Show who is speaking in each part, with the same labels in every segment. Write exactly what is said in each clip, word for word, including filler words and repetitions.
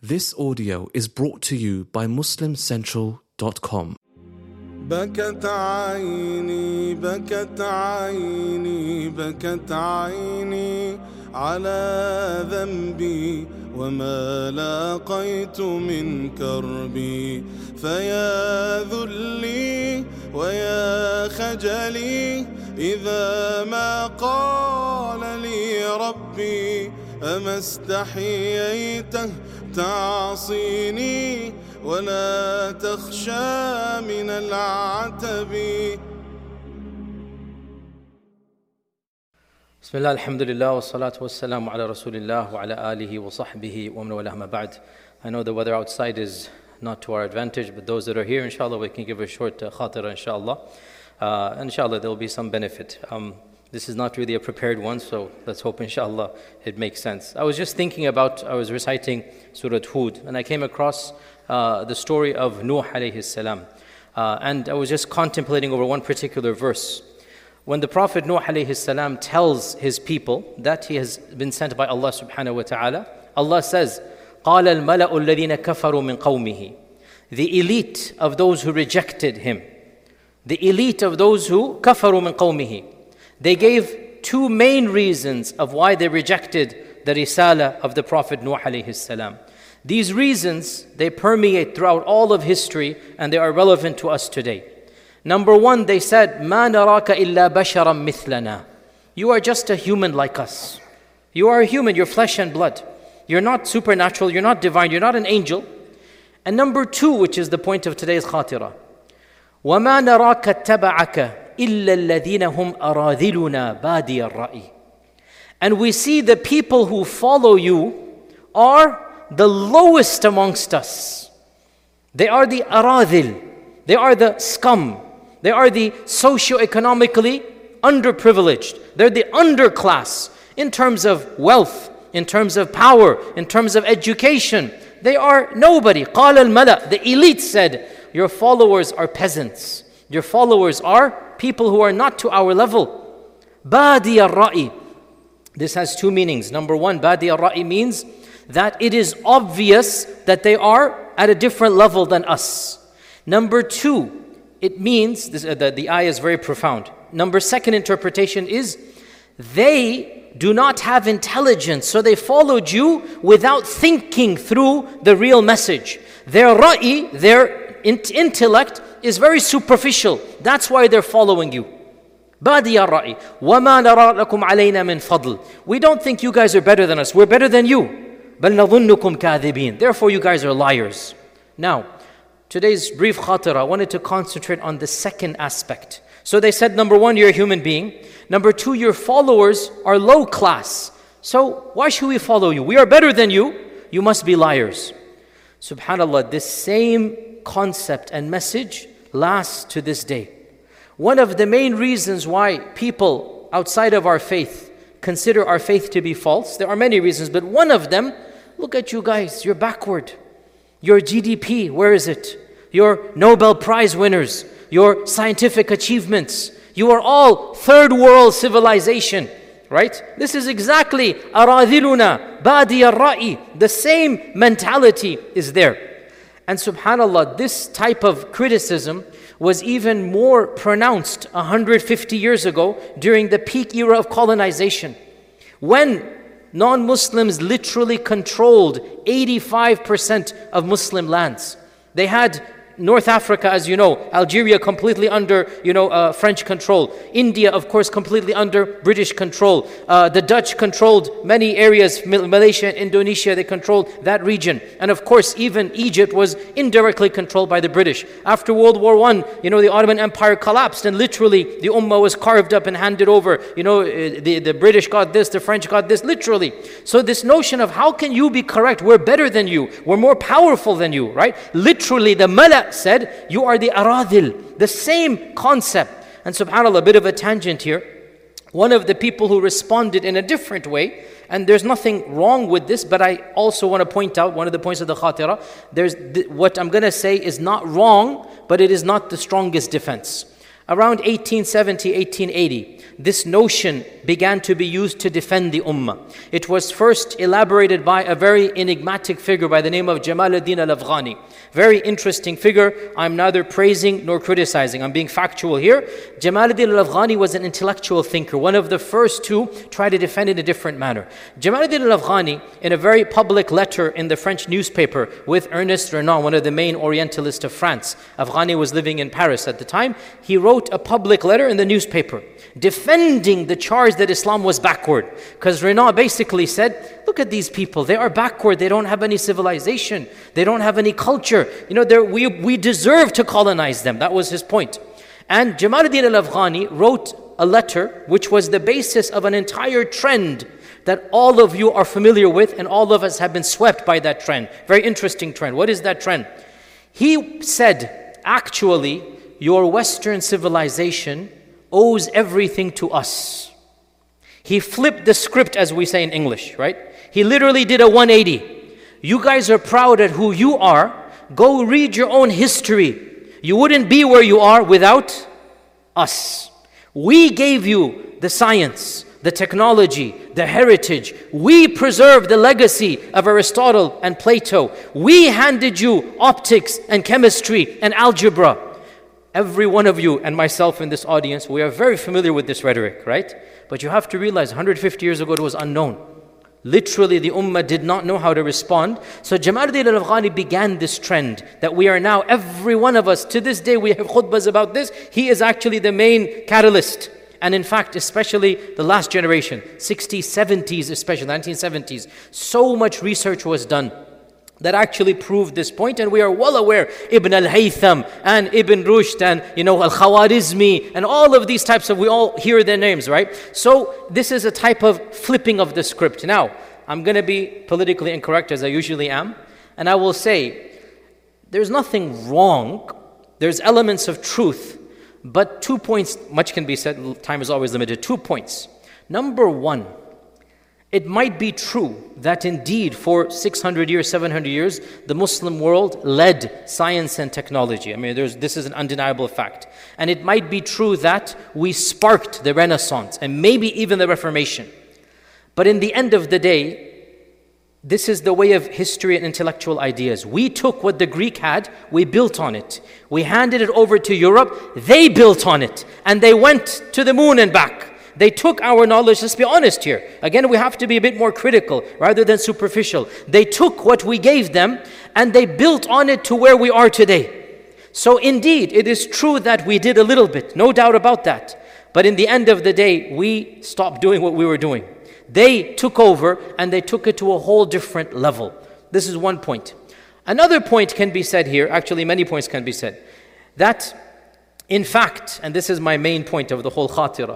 Speaker 1: This audio is brought to you by Muslim Central dot com.
Speaker 2: بكت عيني بكت عيني بكت عيني على ذنبي وما لاقيت من كربي فيا ذلي ويا خجلي إذا ما قال لي ربي أما استحييته تعصيني ولا تخشى من العتب.
Speaker 3: بسم الله الحمد لله والصلاة والسلام على رسول الله وعلى آله وصحبه ومن والاه ما بعد. I know the weather outside is not to our advantage, but those that are here, inshallah, we can give a short uh, khatira, inshallah. Uh, inshallah, there will be some benefit. Um, this is not really a prepared one, so let's hope, inshallah, it makes sense. I was just thinking about, I was reciting Surah Hud, and I came across uh, the story of Nuh alayhi salam. Uh, and I was just contemplating over one particular verse. When the Prophet Nuh alayhi salam tells his people that he has been sent by Allah subhanahu wa ta'ala, Allah says, قَالَ الْمَلَأُ الَّذِينَ كَفَرُوا مِنْ قَوْمِهِ. The elite of those who rejected him, the elite of those who كَفَرُوا مِنْ قَوْمِهِ, they gave two main reasons of why they rejected the risala of the Prophet Nuh alayhi salam. These reasons, they permeate throughout all of history and they are relevant to us today. Number one, they said, مَا نَرَاكَ إِلَّا بَشَرًا مِثْلَنَا. You are just a human like us. You are a human, you're flesh and blood. You're not supernatural, you're not divine, you're not an angel. And number two, which is the point of today's khatira, وَمَا نَرَاكَ اتَّبَعَكَ إِلَّا الَّذِينَ هُمْ أَرَاذِلُنَا بَادِيَ الرَّأْيِ. And we see the people who follow you are the lowest amongst us. They are the aradhil, they are the scum, they are the socio-economically underprivileged, they're the underclass in terms of wealth, in terms of power, in terms of education. They are nobody. قال الملأ, the elite said, your followers are peasants. Your followers are people who are not to our level. Badi al-ra'i. This has two meanings. Number one, Badi al-ra'i means that it is obvious that they are at a different level than us. Number two, it means, this, uh, the, the ayah is very profound. Number second interpretation is, they do not have intelligence, so they followed you without thinking through the real message. Their ra'i, their in- intellect is very superficial. That's why they're following you. Badi ar-ra'i. وَمَا نَرَى لَكُمْ عَلَيْنَا مِنْ فَضْلٍ. We don't think you guys are better than us. We're better than you. بَلْ نَظُنُّكُمْ كَاذِبِينَ. Therefore you guys are liars. Now, today's brief khatira, I wanted to concentrate on the second aspect. So they said, number one, you're a human being. Number two, your followers are low class. So why should we follow you? We are better than you. You must be liars. SubhanAllah, this same concept and message lasts to this day. One of the main reasons why people outside of our faith consider our faith to be false, there are many reasons, but one of them, look at you guys, you're backward. Your G D P, where is it? Your Nobel Prize winners, your scientific achievements, you are all third world civilization, right? This is exactly aradhiluna, badi ar-ra'i. The same mentality is there. And subhanAllah, this type of criticism was even more pronounced one hundred fifty years ago during the peak era of colonization, when non-Muslims literally controlled eighty-five percent of Muslim lands. They had North Africa, as you know, Algeria completely under, you know, uh, French control. India, of course, completely under British control. Uh, the Dutch controlled many areas. Malaysia and Indonesia, they controlled that region. And of course, even Egypt was indirectly controlled by the British. After World War One, you know, the Ottoman Empire collapsed and literally the Ummah was carved up and handed over. You know, the, the British got this, the French got this, literally. So this notion of how can you be correct? We're better than you. We're more powerful than you, right? Literally, the mala said, you are the aradhil. The same concept. And subhanAllah, a bit of a tangent here. One of the people who responded in a different way, and there's nothing wrong with this, but I also want to point out one of the points of the khatira. There's th- what I'm going to say is not wrong, but it is not the strongest defense. Around eighteen seventy, eighteen eighty, this notion began to be used to defend the ummah. It was first elaborated by a very enigmatic figure by the name of Jamaluddin al-Afghani. Very interesting figure. I'm neither praising nor criticizing. I'm being factual here. Jamaluddin al-Afghani was an intellectual thinker, one of the first to try to defend it in a different manner. Jamaluddin al-Afghani, in a very public letter in the French newspaper with Ernest Renan, one of the main Orientalists of France. Afghani was living in Paris at the time. He wrote a public letter in the newspaper defending the charge that Islam was backward. Because Renan basically said, look at these people, they are backward, they don't have any civilization, they don't have any culture. You know, we, we deserve to colonize them. That was his point. And Jamaluddin al-Afghani wrote a letter which was the basis of an entire trend that all of you are familiar with, and all of us have been swept by that trend. Very interesting trend. What is that trend? He said, actually, your Western civilization owes everything to us. He flipped the script, as we say in English, right? He literally did a one eighty. You guys are proud at who you are. Go read your own history. You wouldn't be where you are without us. We gave you the science, the technology, the heritage. We preserved the legacy of Aristotle and Plato. We handed you optics and chemistry and algebra. Every one of you and myself in this audience, we are very familiar with this rhetoric, right? But you have to realize one hundred fifty years ago it was unknown. Literally, the ummah did not know how to respond. So Jamaluddin al-Afghani began this trend that we are now, every one of us, to this day we have khutbahs about this. He is actually the main catalyst. And in fact, especially the last generation, sixties, seventies, especially nineteen seventies, so much research was done that actually proved this point, and we are well aware Ibn al-Haytham and Ibn Rushd and you know al-Khawarizmi and all of these types of, we all hear their names, right? So this is a type of flipping of the script. Now, I'm going to be politically incorrect as I usually am, and I will say there's nothing wrong, there's elements of truth, but two points, much can be said, time is always limited. Two points. Number one, it might be true that indeed for six hundred years, seven hundred years, the Muslim world led science and technology. I mean, there's, this is an undeniable fact. And it might be true that we sparked the Renaissance and maybe even the Reformation. But in the end of the day, this is the way of history and intellectual ideas. We took what the Greek had, we built on it. We handed it over to Europe, they built on it. And they went to the moon and back. They took our knowledge, let's be honest here. Again, we have to be a bit more critical rather than superficial. They took what we gave them and they built on it to where we are today. So indeed, it is true that we did a little bit, no doubt about that. But in the end of the day, we stopped doing what we were doing. They took over and they took it to a whole different level. This is one point. Another point can be said here, actually many points can be said, that in fact, and this is my main point of the whole khatira,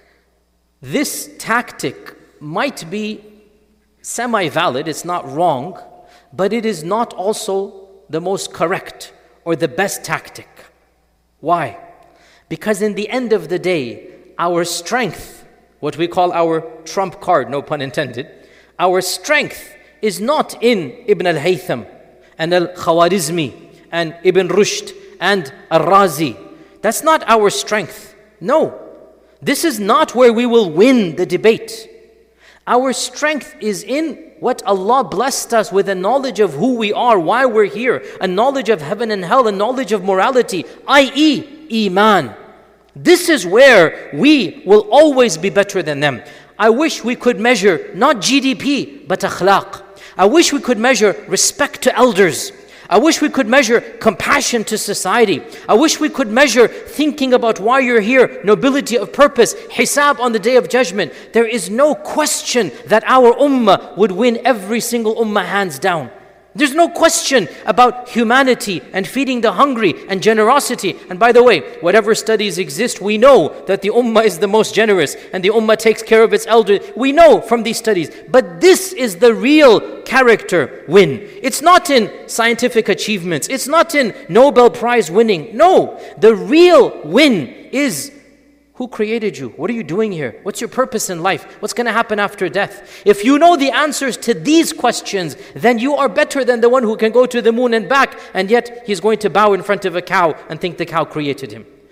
Speaker 3: this tactic might be semi-valid, it's not wrong, but it is not also the most correct or the best tactic. Why? Because in the end of the day, our strength, what we call our trump card, no pun intended, our strength is not in Ibn al-Haytham and al-Khawarizmi and Ibn Rushd and al-Razi. That's not our strength. No. This is not where we will win the debate. Our strength is in what Allah blessed us with, a knowledge of who we are, why we're here, a knowledge of heaven and hell, a knowledge of morality, that is, Iman. This is where we will always be better than them. I wish we could measure not G D P, but akhlaq. I wish we could measure respect to elders. I wish we could measure compassion to society. I wish we could measure thinking about why you're here, nobility of purpose, hisab on the Day of Judgment. There is no question that our ummah would win every single ummah hands down. There's no question about humanity and feeding the hungry and generosity. And by the way, whatever studies exist, we know that the ummah is the most generous and the ummah takes care of its elders. We know from these studies. But this is the real character win. It's not in scientific achievements. It's not in Nobel Prize winning. No, the real win is who created you? What are you doing here? What's your purpose in life? What's going to happen after death? If you know the answers to these questions, then you are better than the one who can go to the moon and back, and yet he's going to bow in front of a cow and think the cow created him.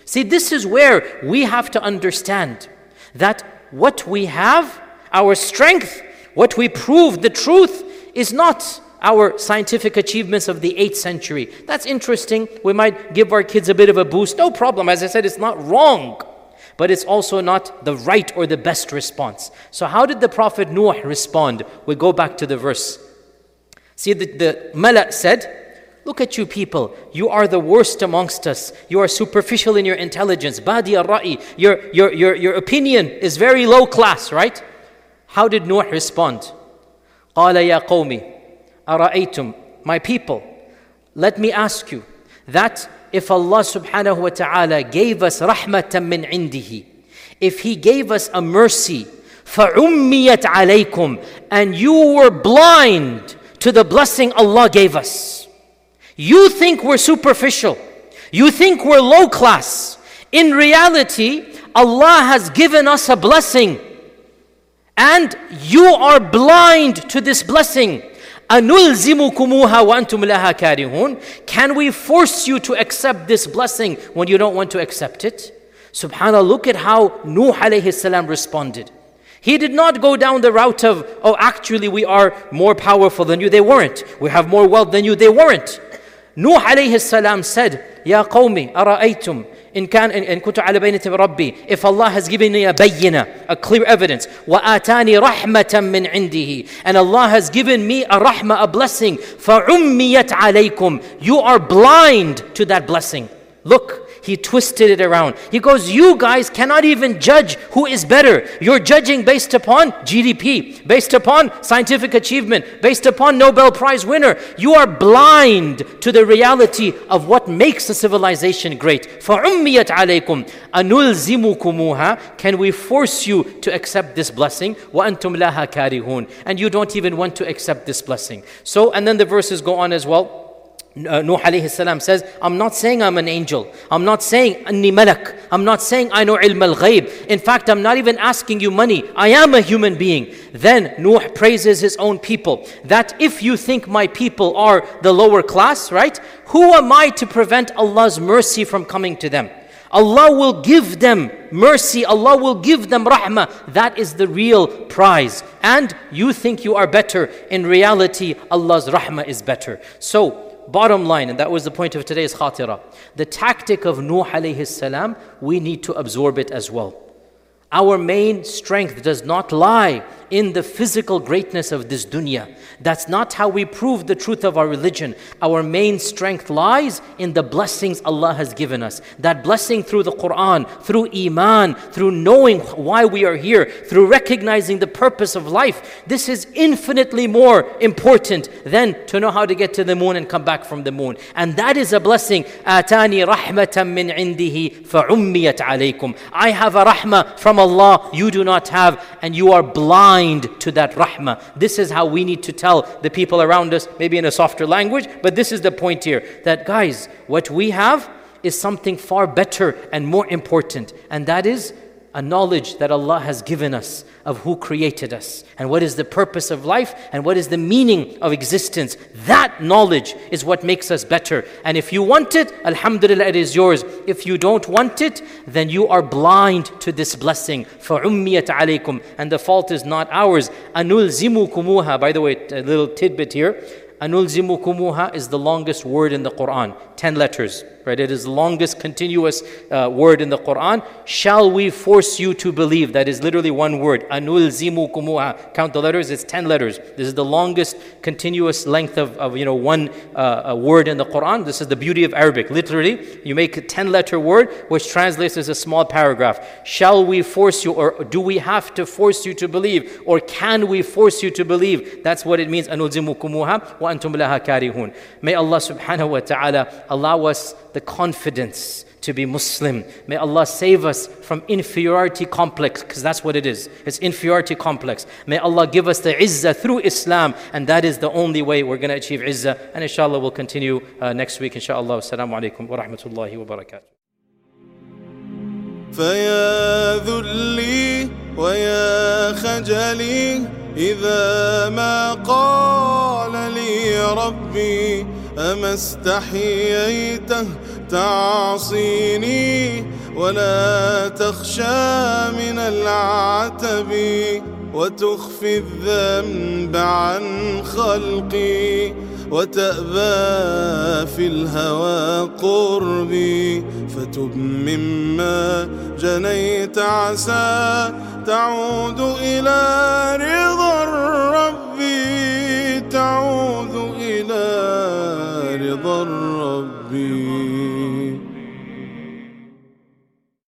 Speaker 3: See, this is where we have to understand that what we have, our strength, what we prove, the truth, is not our scientific achievements of the eighth century. That's interesting. We might give our kids a bit of a boost. No problem. As I said, it's not wrong. But it's also not the right or the best response. So how did the Prophet Nuh respond? We go back to the verse. See, the, the Mala said, look at you people. You are the worst amongst us. You are superficial in your intelligence. Badi al-ra'i. Your, your, your, your opinion is very low class, right? How did Nuh respond? قَالَ يَا قَوْمِ أَرَأَيْتُمْ. My people, let me ask you that if Allah subhanahu wa ta'ala gave us rahmatan min indihi, if He gave us a mercy, فَعُمِّيَتْ عَلَيْكُمْ, and you were blind to the blessing Allah gave us. You think we're superficial. You think we're low class. In reality, Allah has given us a blessing. And you are blind to this blessing. أَنُلْزِمُكُمُوهَا وَأَنْتُمْ لَهَا كَارِهُونَ. Can we force you to accept this blessing when you don't want to accept it? SubhanAllah, look at how Nuh alayhi salam responded. He did not go down the route of, oh, actually we are more powerful than you. They weren't. We have more wealth than you. They weren't. Nuh alayhi salam said, Ya qawmi, ara'aytum, in kan in kuntu ala baynati rabbi, if Allah has given me a bayyina, a clear evidence, wa atani rahmatan min indihi, and Allah has given me a rahmah, a blessing, fa ummiyat alaykum, you are blind to that blessing. Look, he twisted it around. He goes, you guys cannot even judge who is better. You're judging based upon G D P, based upon scientific achievement, based upon Nobel Prize winner. You are blind to the reality of what makes a civilization great. فَعُمِّيَتْ عَلَيْكُمْ أَنُلْزِمُكُمُوهَا. Can we force you to accept this blessing? وَأَنْتُمْ لَهَا كَارِهُونَ. And you don't even want to accept this blessing. So, and then the verses go on as well. Uh, Nuh alayhi salam says, I'm not saying I'm an angel. I'm not saying anni malak. I'm not saying I know ilm al-ghayb. In fact, I'm not even asking you money. I am a human being. Then Nuh praises his own people. That if you think my people are the lower class, right? Who am I to prevent Allah's mercy from coming to them? Allah will give them mercy. Allah will give them rahmah. That is the real prize. And you think you are better. In reality, Allah's rahmah is better. So, bottom line, and that was the point of today's khatira, the tactic of Nuh alayhi salam, we need to absorb it as well. Our main strength does not lie in the physical greatness of this dunya. That's not how we prove the truth of our religion. Our main strength lies in the blessings Allah has given us. That blessing through the Quran, through Iman, through knowing why we are here, through recognizing the purpose of life. This is infinitely more important than to know how to get to the moon and come back from the moon. And that is a blessing. آتاني رحمة من عنده فعميت عليكم. I have a rahmah from Allah you do not have, and you are blind to that rahmah. This is how we need to tell the people around us, maybe in a softer language, but this is the point here, that guys, what we have is something far better and more important, and that is a knowledge that Allah has given us of who created us and what is the purpose of life and what is the meaning of existence. That knowledge is what makes us better. And if you want it, alhamdulillah, it is yours. If you don't want it, then you are blind to this blessing. فَعُمِّيَتْ عَلَيْكُمْ. And the fault is not ours. أَنُلْزِمُكُمُوهَا. By the way, a little tidbit here. أَنُلْزِمُكُمُوهَا is the longest word in the Quran. Ten letters. Right? It is the longest continuous uh, word in the Quran. Shall we force you to believe? That is literally one word. Anulzimukumuha. Count the letters, it's ten letters. This is the longest continuous length of, of you know, one uh, a word in the Quran. This is the beauty of Arabic. Literally, you make a ten letter word which translates as a small paragraph. Shall we force you, or do we have to force you to believe? Or can we force you to believe? That's what it means. Anulzimukumuha wa antum laha karihun. May Allah subhanahu wa ta'ala allow us the confidence to be Muslim. May Allah save us from inferiority complex, because that's what it is. It's inferiority complex. May Allah give us the izzah through Islam, and that is the only way we're going to achieve izzah. And inshallah we'll continue uh, next week, inshallah. Assalamu alaikum wa rahmatullahi wa barakatuh.
Speaker 2: فيا ذلي ويا خجلي إذا ما قال لي ربي أما استحييته تعصيني ولا تخشى من العتب وتخفي الذنب عن خلقي وتأبى في الهوى قربي فتب مما جنيت عسى تعود إلى رضا الرب تعود إلى رضا الرب